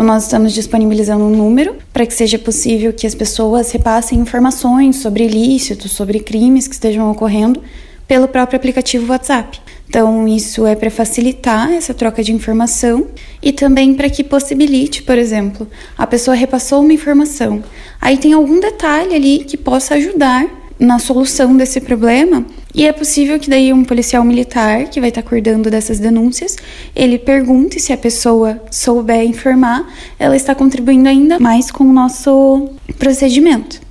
nós estamos disponibilizando um número para que seja possível que as pessoas repassem informações sobre ilícitos, sobre crimes que estejam ocorrendo pelo próprio aplicativo WhatsApp. Então, isso é para facilitar essa troca de informação e também para que possibilite, por exemplo, a pessoa repassou uma informação, aí tem algum detalhe ali que possa ajudar na solução desse problema, e é possível que daí um policial militar que vai estar cuidando dessas denúncias, ele pergunte se a pessoa souber informar, ela está contribuindo ainda mais com o nosso procedimento.